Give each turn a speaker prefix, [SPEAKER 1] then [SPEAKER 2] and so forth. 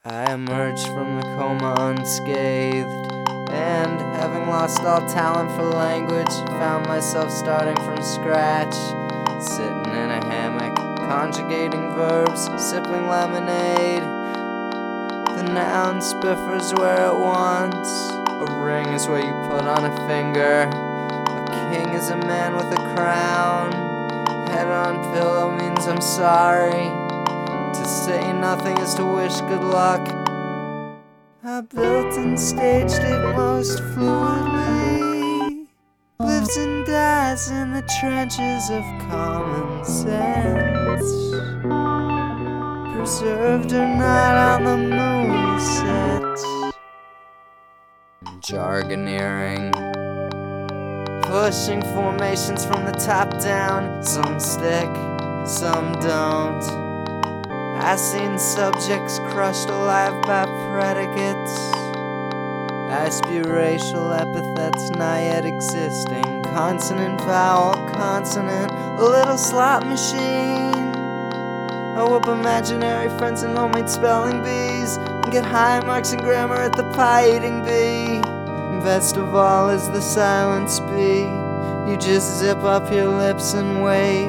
[SPEAKER 1] I emerged from the coma unscathed, and having lost all talent for language, found myself starting from scratch, sitting in a hammock, conjugating verbs, sipping lemonade. The noun spiffers where it wants. A ring is what you put on a finger. A king is a man with a crown. Head on pillow means I'm sorry. To say nothing is to wish good luck. I built and staged it most fluidly. Lives and dies in the trenches of common sense. Preserved or not on the movie set. Jargoneering, pushing formations from the top down. Some stick, some don't. I seen subjects crushed alive by predicates. I spew racial epithets not yet existing. Consonant, vowel, consonant, a little slot machine. I whoop imaginary friends and homemade spelling bees, and get high marks in grammar at the pie-eating bee. Best of all is the silence bee. You just zip up your lips and wait.